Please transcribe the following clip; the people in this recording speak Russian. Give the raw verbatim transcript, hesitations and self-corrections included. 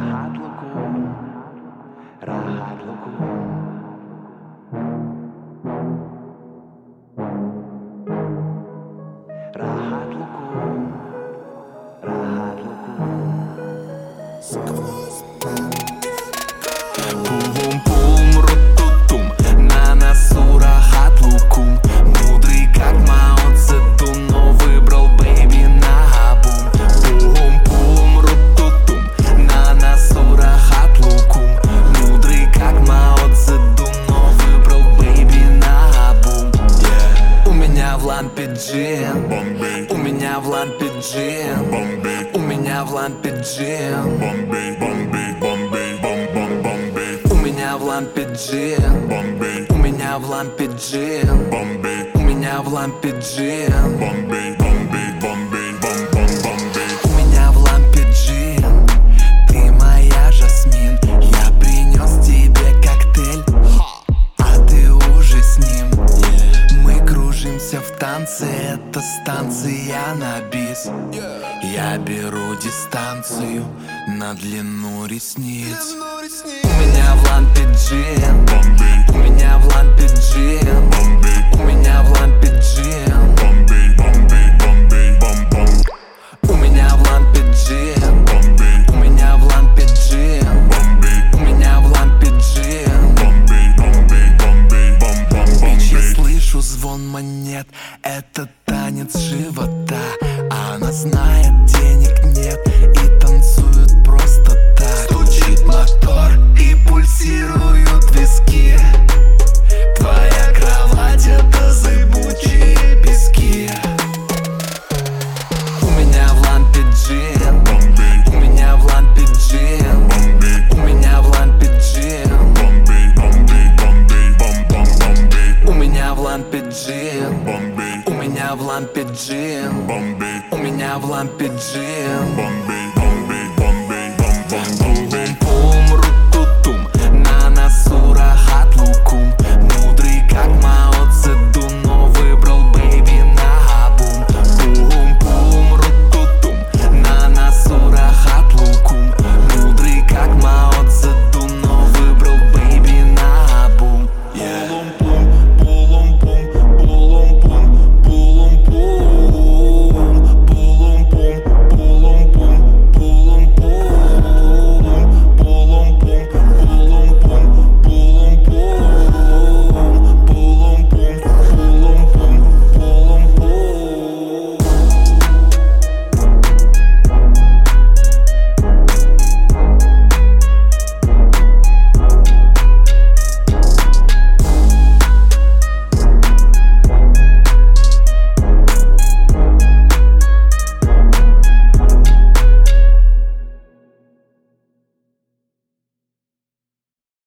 Rahat lokum, rahat lokum. Rahat lokum, rahat lokum. Пум-пум, рут-ту-тум, на носу рахат лукум. Мудрый как Мао Цзэдун, но выбрал бэйби наобум. Пум-пум, рут-ту-тум, на носу рахат лукум. Мудрый как Мао Цзэдун, но выбрал бэйби наобум. У меня в лампе джин, у меня в лампе джин, у меня в лампе джин. У меня в лампе джин, у меня в лампе джин, у меня в лампе джин. У меня в лампе джин, ты моя Жасмин. Я принес тебе коктейль, а ты уже с ним. Мы кружимся в танце, это станция на бис. Я беру дистанцию на длину ресниц. У меня в лампе джин, у меня в лампе джин, у меня в лампе джин. У меня в лампе джин, у меня в лампе джин, у меня в лампе джин. Бич, я слышу звон монет, это танец живота. Она знает, денег нет и танцует просто так. Стучит мотор и пульсируют виски. Твоя кровать — это зыбучие пески. У меня в лампе джин, у меня в лампе джин, у меня в лампе джин. У меня в лампе джин, у меня в лампе джин, у меня в лампе джин.